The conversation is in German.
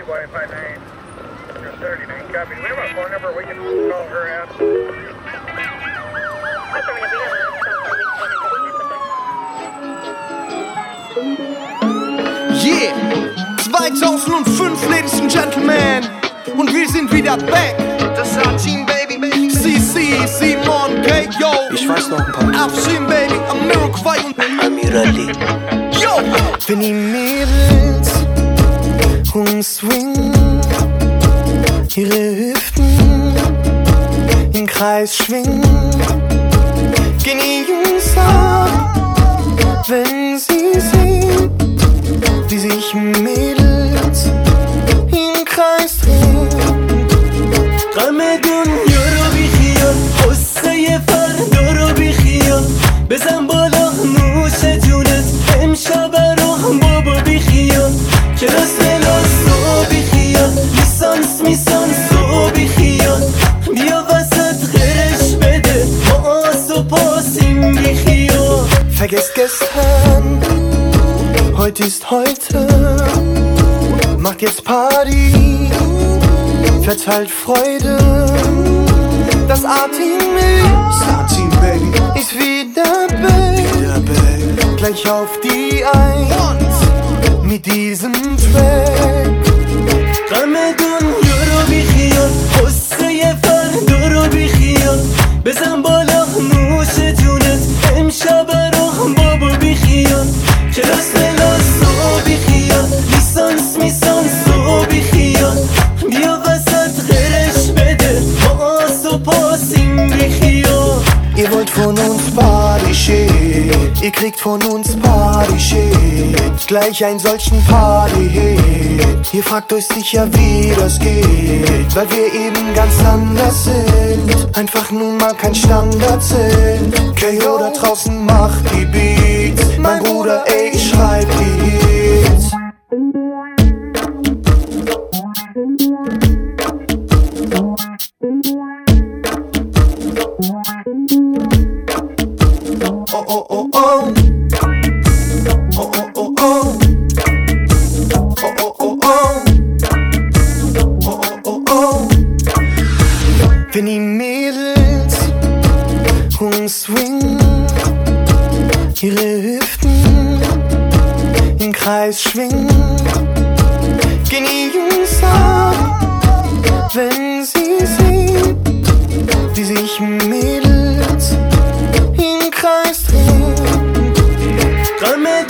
259. You're 39, copy. Do we have a phone number we can call her at? Yeah, 2005, Ladies and Gentlemen, und wir sind wieder back. Das A-Team, Baby, CC, Simon, K.O. Ich weiß noch ein paar. Afshin, Baby, Amirquai und Amir Ali. Yo! Wenn die Mädels umswingen, ihre Hüften im Kreis schwingen, gehen die Jungs ab, wenn sie sehen, wie sich Mädels im Kreis drehen. غمدون یارو بیخیال قصه فردا رو بیخیال بزن بالا نوش جونت امشب رو بابا بیخیال کلاس و بیخیال لیسانس و بیخیال بیا وسط غرش بده ما آس و پاسیم بیخیال. Vergesst gestern, heute ist heute, macht jetzt Party, verteilt Freude. Das A-Team ist wieder back, gleich auf die Eins mit diesem Track. غمدون یارو بیخیال قصه فردا رو بیخیال بزن بالا نوش جونت امشب رو بابا بیخیال کلاس و بیخیال لیسانس و بیخیال بیا وسط غرش بده ما آس و پاسیم بیخیال. Ihr wollt von uns Party-Shit, ihr kriegt von uns Party-Shit, gleich einen solchen Party-Hit. Ihr fragt euch sicher, wie das geht, weil wir eben ganz anders sind, einfach nun mal kein Standard sind. K.O. da draußen macht die Beats, mein Bruder, ey, ich schreib die Hits. Oh, oh, oh, oh. Oh, oh, oh, oh. Oh, oh, oh, oh. Oh, oh, oh, oh. Wenn die Mädels umswingen, ihre Hüften im Kreis schwingen, gehen die Jungs ab, wenn sie sehen, wie sich Mädels im Kreis drehen.